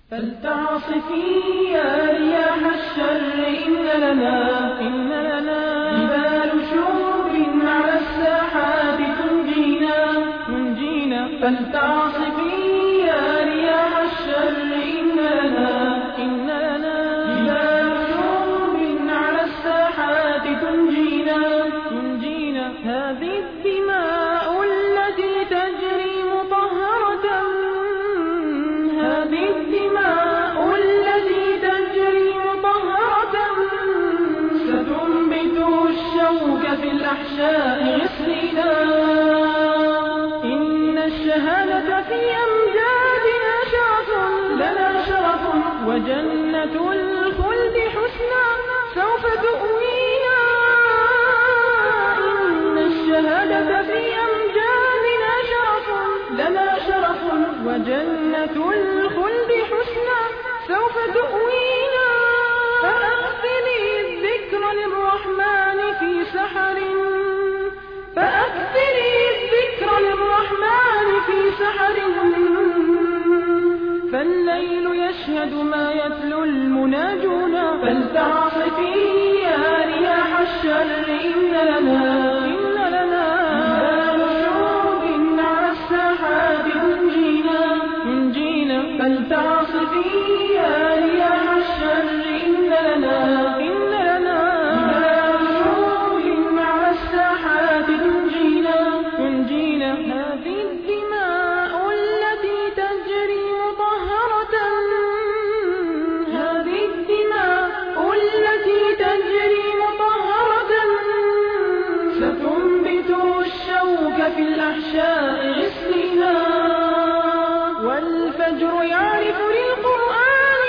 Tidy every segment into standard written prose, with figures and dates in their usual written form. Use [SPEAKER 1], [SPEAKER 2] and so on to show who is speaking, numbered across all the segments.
[SPEAKER 1] فلتعصفي يا رياح الشر إن لنا جبال شوب على الساحات تنجينا فلتعصفي يا رياح الشر إن لنا جبال شوب على الساحات تنجينا هذه الدماء التي تجري مطهرة ستنبت الشوك في الأحشاء غسلنا إن الشهادة في أمجادنا شرف لنا شرف وجنة الخلد حسنى سوف تؤوينا إن الشهادة في أمجادنا شرف لنا شرف وجنة الخلد حسنى سوف تؤوينا فأكثري الذكر للرحمن في سحر فالليل يشهد ما يتلو المناجون فلتعصفي يا رياح الشر إن لنا جبال شوب على الساحات تنجينا فلتعصفي يا رياح الشر إن لنا جبال شوب على الساحات تنجينا هذه الدماء التي تجري مطهرة ستنبت الشوك في الأحشاء غسلنا والفجر يعرف للقرآن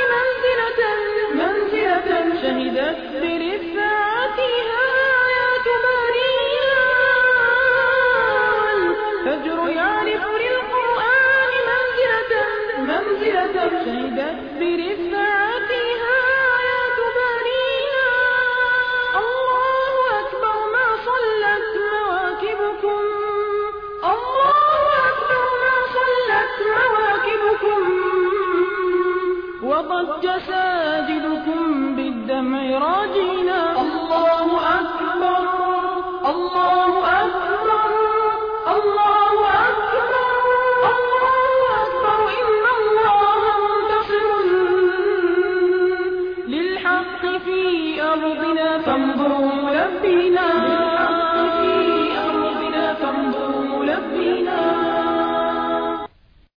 [SPEAKER 1] منزلة شهدت برفعتها آيات بارينا والفجر يعرف للقرآن منزلة شهدت برفعتها آيات بارينا الله أكبر ما صلت مواكبكم وضج ساجدكم بالدمع راجينا